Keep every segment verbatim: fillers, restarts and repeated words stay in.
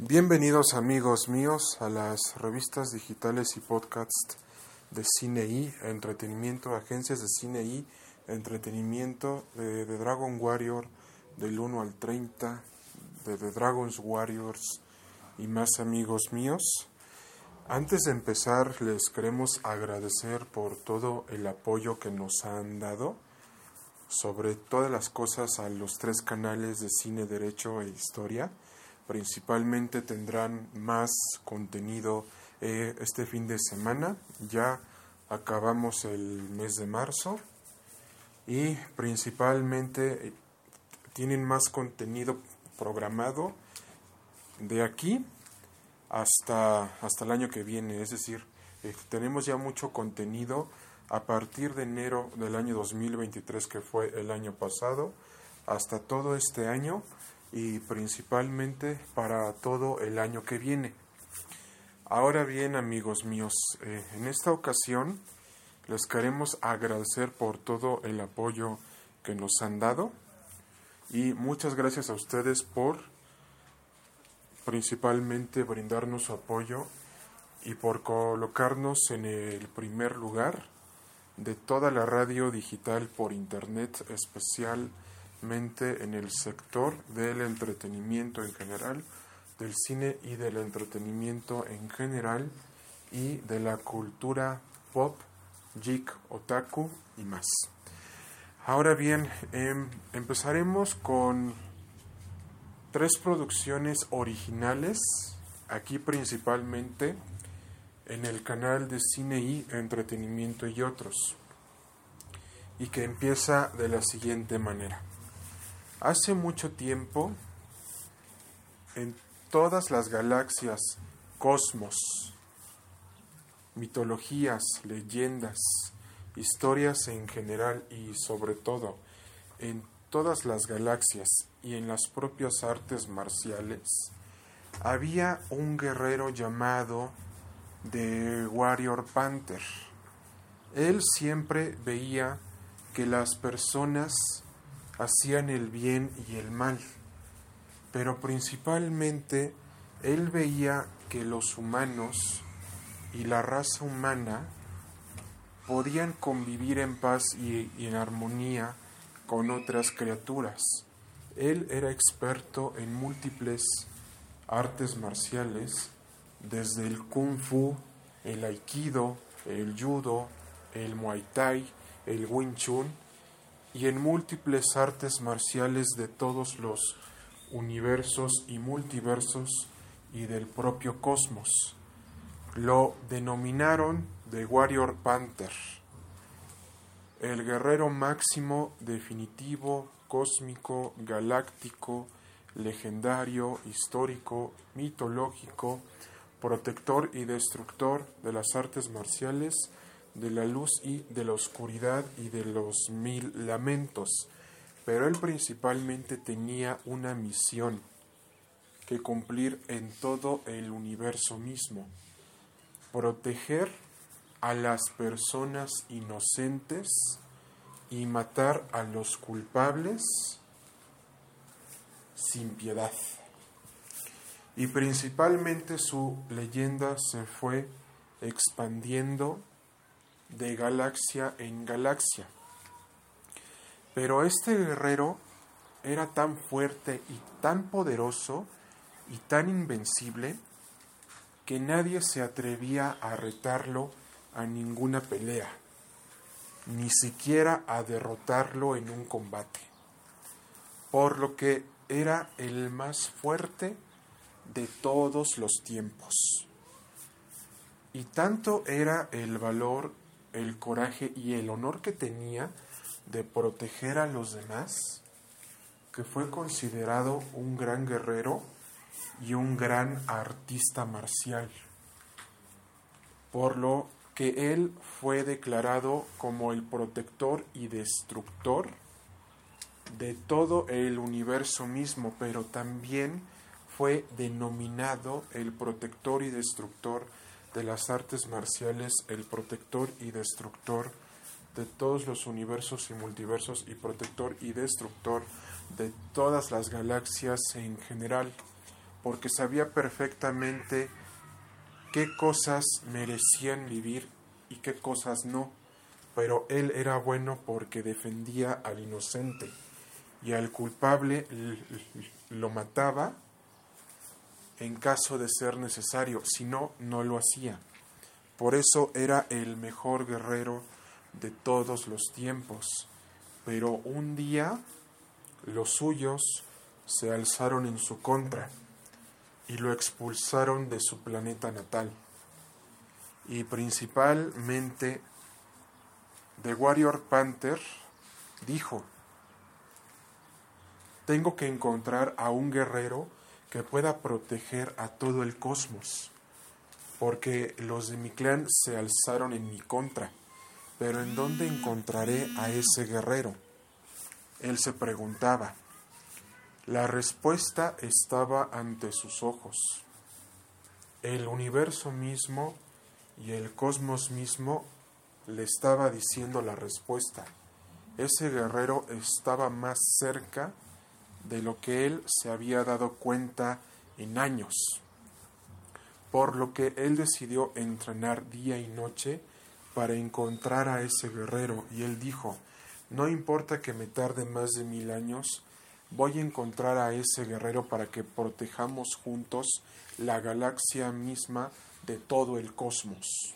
Bienvenidos amigos míos a las revistas digitales y podcasts de Cine I, entretenimiento, agencias de Cine I, entretenimiento de, de Dragon Warrior del uno al treinta, de The Dragon's Warriors y más amigos míos. Antes de empezar les queremos agradecer por todo el apoyo que nos han dado, sobre todas las cosas a los tres canales de Cine, Derecho e Historia. Principalmente tendrán más contenido eh, este fin de semana. Ya acabamos el mes de marzo y principalmente eh, tienen más contenido programado de aquí hasta, hasta el año que viene. Es decir, eh, tenemos ya mucho contenido a partir de enero del año dos mil veintitrés, que fue el año pasado, hasta todo este año, y principalmente para todo el año que viene. Ahora bien, amigos míos, eh, en esta ocasión les queremos agradecer por todo el apoyo que nos han dado y muchas gracias a ustedes por principalmente brindarnos su apoyo y por colocarnos en el primer lugar de toda la radio digital por internet, especial en el sector del entretenimiento en general, del cine y del entretenimiento en general, y de la cultura pop, geek, otaku y más. Ahora bien, eh, empezaremos con tres producciones originales, aquí principalmente en el canal de Cine y Entretenimiento y Otros, y que empieza de la siguiente manera. Hace mucho tiempo, en todas las galaxias, cosmos, mitologías, leyendas, historias en general y sobre todo en todas las galaxias y en las propias artes marciales, había un guerrero llamado The Warrior Panther. Él siempre veía que las personas hacían el bien y el mal, pero principalmente él veía que los humanos y la raza humana podían convivir en paz y, y en armonía con otras criaturas. Él era experto en múltiples artes marciales, desde el kung fu, el aikido, el judo, el muay thai, el wing chun, y en múltiples artes marciales de todos los universos y multiversos y del propio cosmos. Lo denominaron The Warrior Panther, el guerrero máximo, definitivo, cósmico, galáctico, legendario, histórico, mitológico, protector y destructor de las artes marciales, de la luz y de la oscuridad y de los mil lamentos. Pero él principalmente tenía una misión que cumplir en todo el universo mismo: proteger a las personas inocentes y matar a los culpables sin piedad. Y principalmente su leyenda se fue expandiendo de galaxia en galaxia. Pero este guerrero era tan fuerte y tan poderoso y tan invencible que nadie se atrevía a retarlo a ninguna pelea, ni siquiera a derrotarlo en un combate, por lo que era el más fuerte de todos los tiempos. Y tanto era el valor, el coraje y el honor que tenía de proteger a los demás, que fue considerado un gran guerrero y un gran artista marcial, por lo que él fue declarado como el protector y destructor de todo el universo mismo, pero también fue denominado el protector y destructor de las artes marciales, el protector y destructor de todos los universos y multiversos y protector y destructor de todas las galaxias en general, porque sabía perfectamente qué cosas merecían vivir y qué cosas no, pero él era bueno porque defendía al inocente y al culpable lo mataba en caso de ser necesario, si no, no lo hacía. Por eso era el mejor guerrero de todos los tiempos. Pero un día los suyos se alzaron en su contra y lo expulsaron de su planeta natal. Y principalmente The Warrior Panther dijo: tengo que encontrar a un guerrero que pueda proteger a todo el cosmos, porque los de mi clan se alzaron en mi contra. Pero ¿en dónde encontraré a ese guerrero?, él se preguntaba. La respuesta estaba ante sus ojos. El universo mismo y el cosmos mismo le estaba diciendo la respuesta. Ese guerrero estaba más cerca de lo que él se había dado cuenta en años, por lo que él decidió entrenar día y noche para encontrar a ese guerrero, y él dijo: no importa que me tarde más de mil años, voy a encontrar a ese guerrero para que protejamos juntos la galaxia misma de todo el cosmos.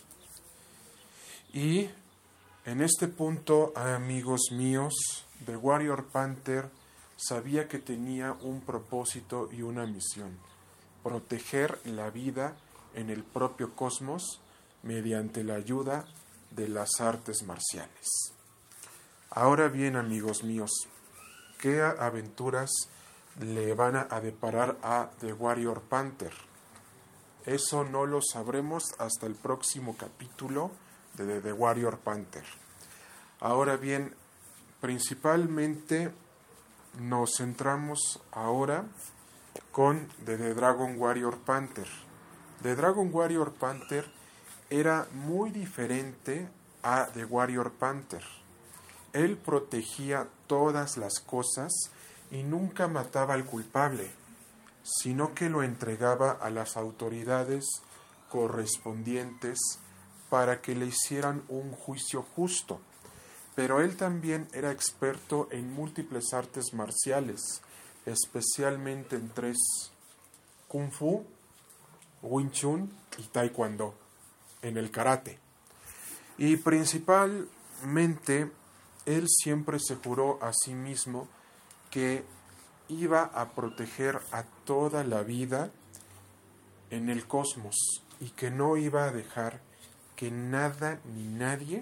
Y en este punto, amigos míos, The Warrior Panther sabía que tenía un propósito y una misión: proteger la vida en el propio cosmos mediante la ayuda de las artes marciales. Ahora bien, amigos míos, ¿qué aventuras le van a deparar a The Warrior Panther? Eso no lo sabremos hasta el próximo capítulo de The Warrior Panther. Ahora bien, principalmente nos centramos ahora con The Dragon Warrior Panther. The Dragon Warrior Panther era muy diferente a The Warrior Panther. Él protegía todas las cosas y nunca mataba al culpable, sino que lo entregaba a las autoridades correspondientes para que le hicieran un juicio justo. Pero él también era experto en múltiples artes marciales, especialmente en tres: Kung Fu, Wing Chun y Taekwondo, en el karate. Y principalmente él siempre se juró a sí mismo que iba a proteger a toda la vida en el cosmos y que no iba a dejar que nada ni nadie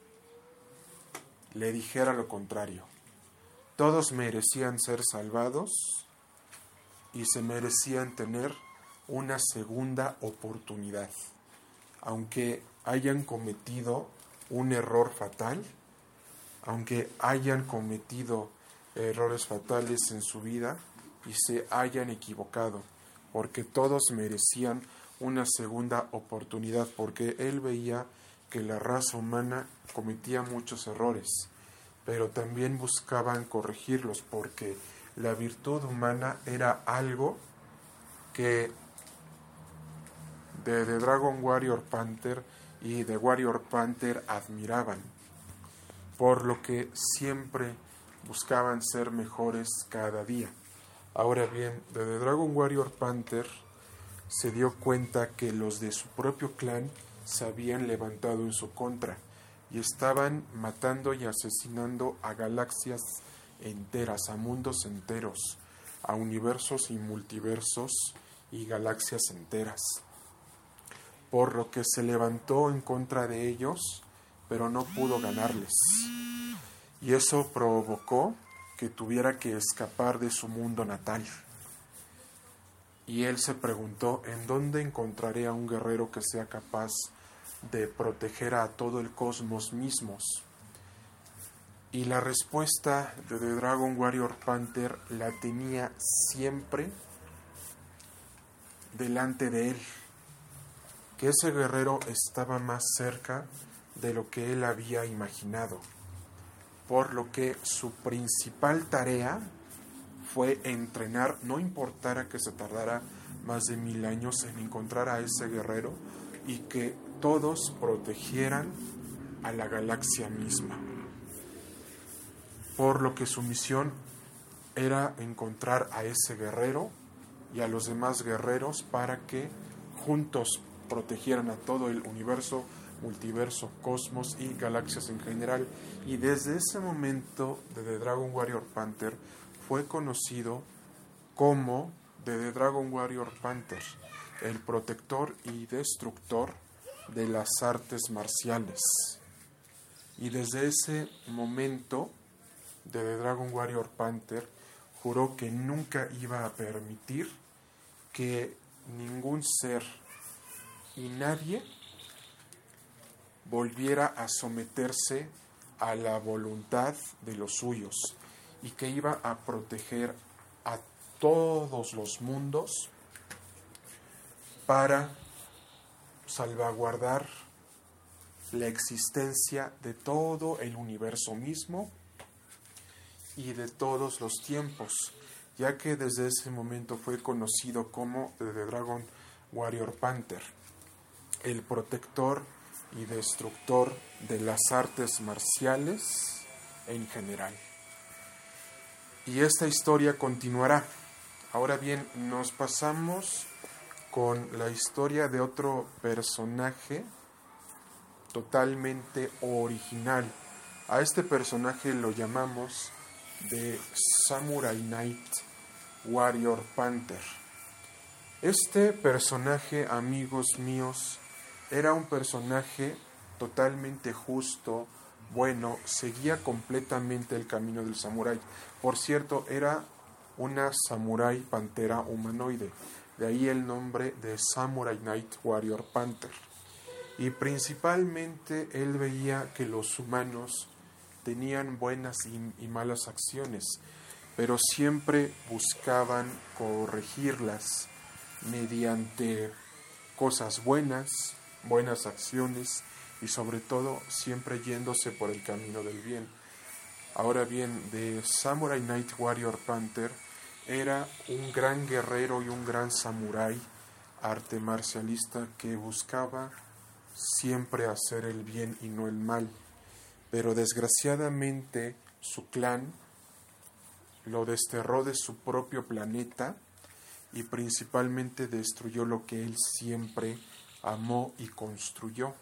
le dijera lo contrario. Todos merecían ser salvados y se merecían tener una segunda oportunidad. Aunque hayan cometido un error fatal, aunque hayan cometido errores fatales en su vida y se hayan equivocado, porque todos merecían una segunda oportunidad, porque él veía que la raza humana cometía muchos errores, pero también buscaban corregirlos, porque la virtud humana era algo que de The Dragon Warrior Panther y The Warrior Panther admiraban, por lo que siempre buscaban ser mejores cada día. Ahora bien, The Dragon Warrior Panther se dio cuenta que los de su propio clan se habían levantado en su contra y estaban matando y asesinando a galaxias enteras, a mundos enteros, a universos y multiversos y galaxias enteras. Por lo que se levantó en contra de ellos, pero no pudo ganarles. Y eso provocó que tuviera que escapar de su mundo natal. Y él se preguntó: ¿en dónde encontraré a un guerrero que sea capaz de proteger a todo el cosmos mismos? Y la respuesta de The Dragon Warrior Panther la tenía siempre delante de él, que ese guerrero estaba más cerca de lo que él había imaginado, por lo que su principal tarea fue entrenar, no importara que se tardara más de mil años en encontrar a ese guerrero y que todos protegieran a la galaxia misma. Por lo que su misión era encontrar a ese guerrero y a los demás guerreros para que juntos protegieran a todo el universo, multiverso, cosmos y galaxias en general. Y desde ese momento de The Dragon Warrior Panther fue conocido como de The Dragon Warrior Panther, el protector y destructor de las artes marciales. Y desde ese momento de The Dragon Warrior Panther juró que nunca iba a permitir que ningún ser y nadie volviera a someterse a la voluntad de los suyos, y que iba a proteger a todos los mundos para salvaguardar la existencia de todo el universo mismo y de todos los tiempos, ya que desde ese momento fue conocido como The Dragon Warrior Panther, el protector y destructor de las artes marciales en general. Y esta historia continuará. Ahora bien, nos pasamos con la historia de otro personaje totalmente original. A este personaje lo llamamos The Samurai Knight Warrior Panther. Este personaje, amigos míos, era un personaje totalmente justo, bueno, seguía completamente el camino del samurái. Por cierto, era una samurái pantera humanoide, de ahí el nombre de Samurai Knight Warrior Panther. Y principalmente él veía que los humanos tenían buenas y, y malas acciones, pero siempre buscaban corregirlas mediante cosas buenas, buenas acciones, y sobre todo siempre yéndose por el camino del bien. Ahora bien, de Samurai Knight Warrior Panther era un gran guerrero y un gran samurái arte marcialista que buscaba siempre hacer el bien y no el mal, pero desgraciadamente su clan lo desterró de su propio planeta y principalmente destruyó lo que él siempre amó y construyó.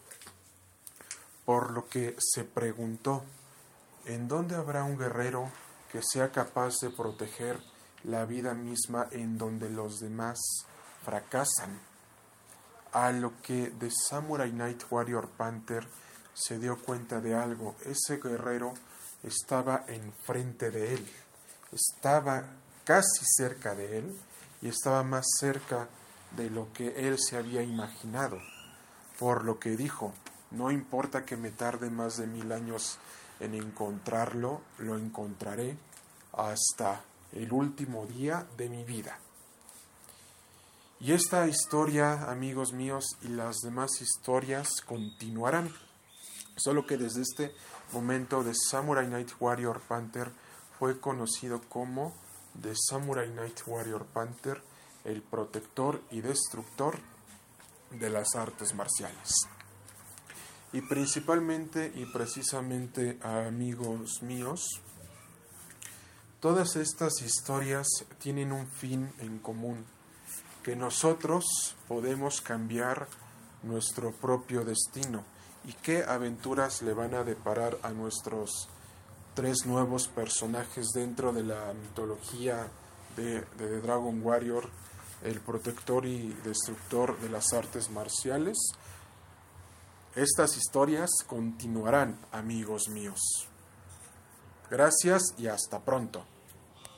Por lo que se preguntó, ¿en dónde habrá un guerrero que sea capaz de proteger la vida misma en donde los demás fracasan? A lo que The Samurai Knight Warrior Panther se dio cuenta de algo. Ese guerrero estaba enfrente de él, estaba casi cerca de él y estaba más cerca de lo que él se había imaginado. Por lo que dijo, no importa que me tarde más de mil años en encontrarlo, lo encontraré hasta el último día de mi vida. Y esta historia, amigos míos, y las demás historias continuarán. Solo que desde este momento The Samurai Knight Warrior Panther fue conocido como The Samurai Knight Warrior Panther, el protector y destructor de las artes marciales. Y principalmente y precisamente, amigos míos, todas estas historias tienen un fin en común, que nosotros podemos cambiar nuestro propio destino. ¿Y qué aventuras le van a deparar a nuestros tres nuevos personajes dentro de la mitología de, de The Dragon Warrior, el protector y destructor de las artes marciales? Estas historias continuarán, amigos míos. Gracias y hasta pronto.